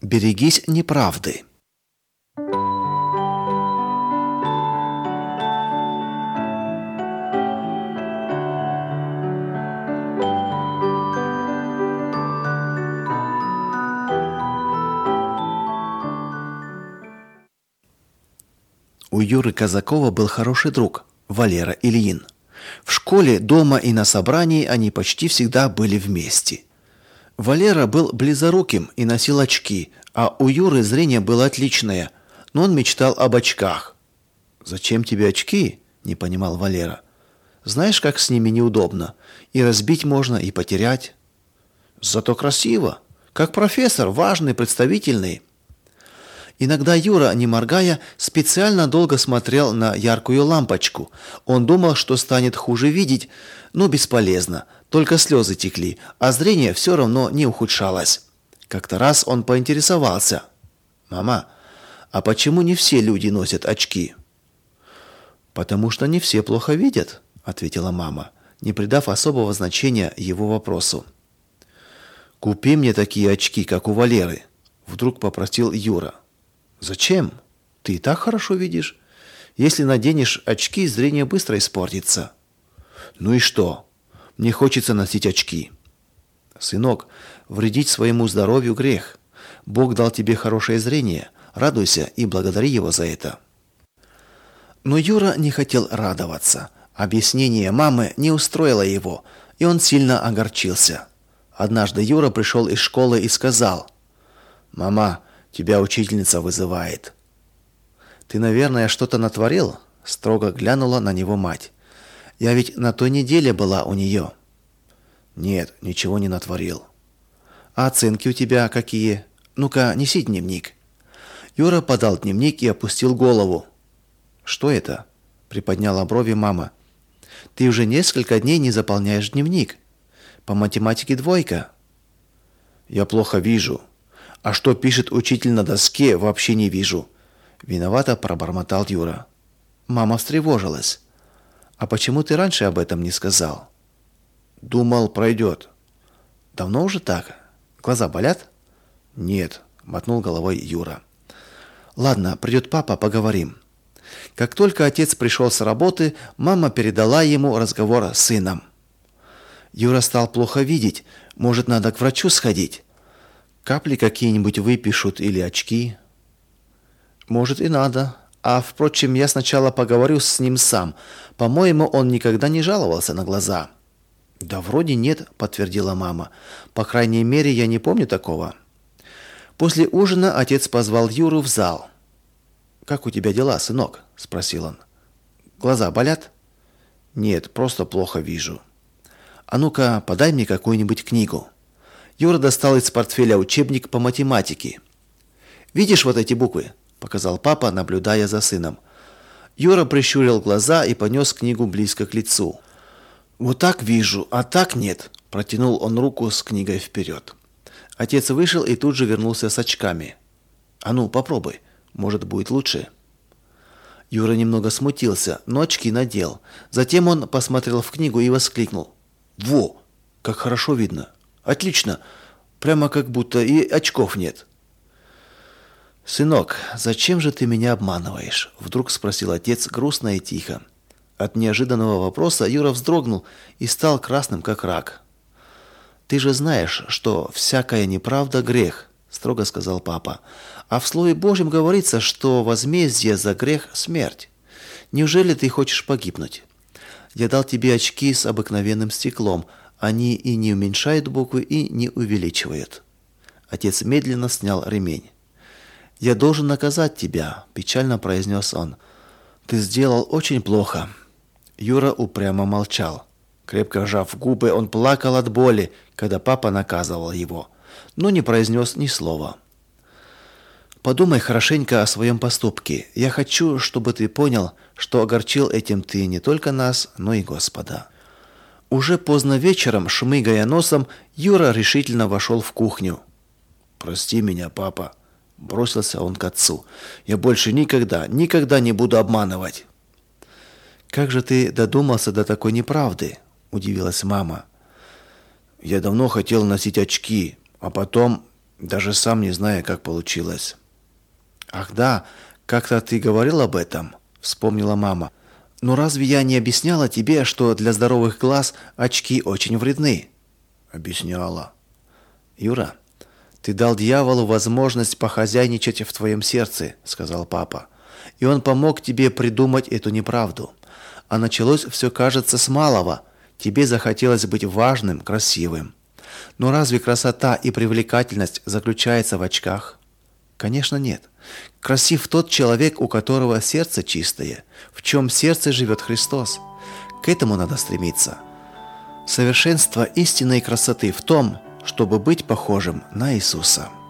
Берегись неправды. У Юры Казакова был хороший друг, Валера Ильин. В школе, дома и на собрании они почти всегда были вместе. Валера был близоруким и носил очки, а у Юры зрение было отличное, но он мечтал об очках. «Зачем тебе очки?» – не понимал Валера. «Знаешь, как с ними неудобно. И разбить можно, и потерять». «Зато красиво. Как профессор, важный, представительный». Иногда Юра, не моргая, специально долго смотрел на яркую лампочку. Он думал, что станет хуже видеть, но бесполезно. Только слезы текли, а зрение все равно не ухудшалось. Как-то раз он поинтересовался: «Мама, а почему не все люди носят очки?» «Потому что не все плохо видят», — ответила мама, не придав особого значения его вопросу. «Купи мне такие очки, как у Валеры», — вдруг попросил Юра. «Зачем? Ты и так хорошо видишь. Если наденешь очки, зрение быстро испортится». «Ну и что? Мне хочется носить очки». «Сынок, вредить своему здоровью грех. Бог дал тебе хорошее зрение. Радуйся и благодари его за это». Но Юра не хотел радоваться. Объяснение мамы не устроило его, и он сильно огорчился. Однажды Юра пришел из школы и сказал: «Мама, тебя учительница вызывает». «Ты, наверное, что-то натворил?» – строго глянула на него мать. «Я ведь на той неделе была у нее». «Нет, ничего не натворил». «А оценки у тебя какие? Ну-ка, неси дневник». Юра подал дневник и опустил голову. «Что это?» – приподняла брови мама. «Ты уже несколько дней не заполняешь дневник. По математике 2». «Я плохо вижу. А что пишет учитель на доске, вообще не вижу». Виновато пробормотал Юра. Мама встревожилась. «А почему ты раньше об этом не сказал?» «Думал, пройдет». «Давно уже так? Глаза болят?» «Нет», — мотнул головой Юра. «Ладно, придет папа, поговорим». Как только отец пришел с работы, мама передала ему разговор с сыном. Юра стал плохо видеть. Может, надо к врачу сходить? Капли какие-нибудь выпишут или очки? Может, и надо. А, впрочем, я сначала поговорю с ним сам. По-моему, он никогда не жаловался на глаза. Да вроде нет, подтвердила мама. По крайней мере, я не помню такого. После ужина отец позвал Юру в зал. «Как у тебя дела, сынок?» – спросил он. «Глаза болят?» «Нет, просто плохо вижу». «А ну-ка, подай мне какую-нибудь книгу». Юра достал из портфеля учебник по математике. «Видишь вот эти буквы?» – показал папа, наблюдая за сыном. Юра прищурил глаза и поднес книгу близко к лицу. «Вот так вижу, а так нет», – протянул он руку с книгой вперед. Отец вышел и тут же вернулся с очками. «А ну, попробуй. Может, будет лучше?» Юра немного смутился, но очки надел. Затем он посмотрел в книгу и воскликнул: «Во, как хорошо видно! Отлично! Прямо как будто и очков нет!» «Сынок, зачем же ты меня обманываешь?» – вдруг спросил отец грустно и тихо. От неожиданного вопроса Юра вздрогнул и стал красным, как рак. «Ты же знаешь, что всякая неправда – грех», – строго сказал папа. «А в Слове Божьем говорится, что возмездие за грех – смерть. Неужели ты хочешь погибнуть? Я дал тебе очки с обыкновенным стеклом. Они и не уменьшают буквы, и не увеличивают». Отец медленно снял ремень. «Я должен наказать тебя», – печально произнес он. «Ты сделал очень плохо». Юра упрямо молчал. Крепко сжав губы, он плакал от боли, когда папа наказывал его, но не произнес ни слова. «Подумай хорошенько о своем поступке. Я хочу, чтобы ты понял, что огорчил этим ты не только нас, но и Господа». Уже поздно вечером, шмыгая носом, Юра решительно вошел в кухню. «Прости меня, папа», – бросился он к отцу. «Я больше никогда не буду обманывать». «Как же ты додумался до такой неправды?» – удивилась мама. «Я давно хотел носить очки, а потом Даже сам не знаю, как получилось. Ах да, как-то ты говорил об этом, вспомнила мама. Но разве я не объясняла тебе, что для здоровых глаз очки очень вредны? Объясняла. Юра, ты дал дьяволу возможность похозяйничать в твоем сердце, сказал папа. И он помог тебе придумать эту неправду. А началось все, кажется, с малого. Тебе захотелось быть важным, красивым. Но разве красота и привлекательность заключаются в очках? Конечно, нет. Красив тот человек, у которого сердце чистое, в чем сердце живет Христос. К этому надо стремиться. Совершенство истинной красоты в том, чтобы быть похожим на Иисуса.